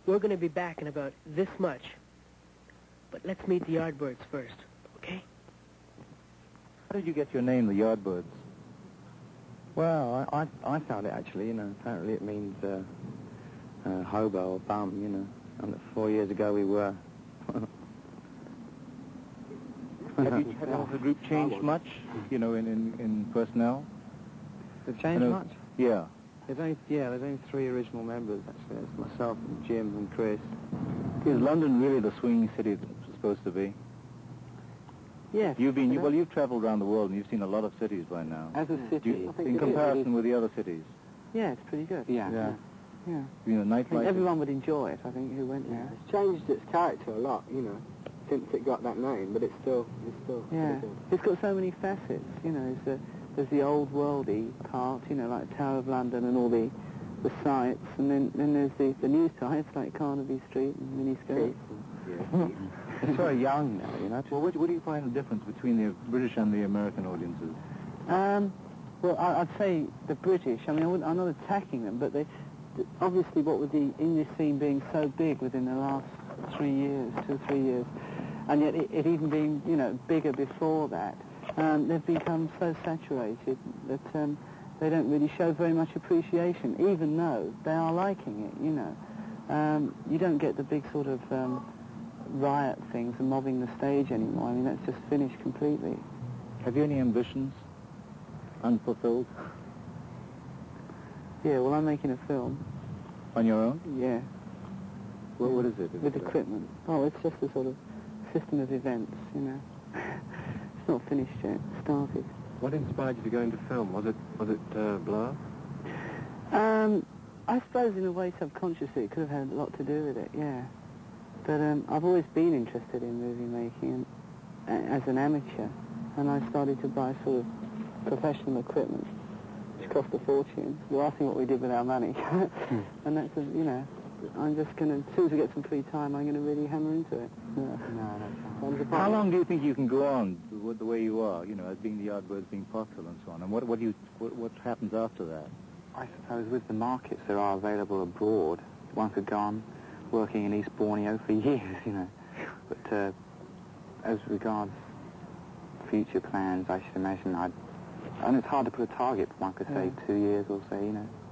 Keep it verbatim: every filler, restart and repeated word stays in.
We're going to be back in about this much. But let's meet the Yardbirds first, okay? How did you get your name, the Yardbirds? Well, I, I, I found it actually, you know, apparently it means uh, uh, hobo or bum, you know. And four years ago we were. have, you, has the group changed much, you know, in, in, in personnel? They've changed much? Yeah. There's only, yeah, there's only three original members, actually. It's myself and Jim and Chris. Is London really the swinging city that it's supposed to be? Yes. You've been, you, well, you've traveled around the world and you've seen a lot of cities by now. As a city, you, I think in comparison with the other cities. Yeah, it's pretty good. Yeah. Yeah. Yeah. You know, nightlife. Everyone would enjoy it, I think, who went there. It's changed its character a lot, you know, since it got that name, but it's still, it's still yeah. pretty good. It's got so many facets, you know. There's the, there's the old worldy part, you know, like Tower of London and all the the sites, and then then there's the the new sites like Carnaby Street and Miniskirt. Yeah. It's very young now, you know. Well, what, what do you find the difference between the British and the American audiences? Um, well, I, I'd say the British. I mean, I wouldn't, I'm not attacking them, but they th obviously, what with the English scene being so big within the last three years, two or three years, and yet it, it even being, you know, bigger before that, um, they've become so saturated that um, they don't really show very much appreciation, even though they are liking it, you know. Um, you don't get the big sort of um, riot things and mobbing the stage anymore. I mean, that's just finished completely. Have you any ambitions unfulfilled? Yeah, well, I'm making a film. On your own? Yeah. Well, what is it? Is With it equipment. Oh, it's just a sort of system of events, you know. It's not finished yet. It started. What inspired you to go into film? Was it, was it uh, Blur? Um, I suppose in a way subconsciously it could have had a lot to do with it, yeah. But um, I've always been interested in movie making and, uh, as an amateur, and I started to buy sort of professional equipment, which cost a fortune. You're asking what we did with our money. mm. And that's, a, you know, I'm just going to, as soon as I get some free time, I'm going to really hammer into it. Yeah. No, no, How long do you think you can go on with the way you are, you know, as being the Yardbirds, being popular and so on? And what, what, do you, what, what happens after that? I suppose with the markets that are available abroad, one could go on working in East Borneo for years, you know. But uh, as regards future plans, I should imagine I'd... And it's hard to put a target, one could say, yeah. two years or so, you know.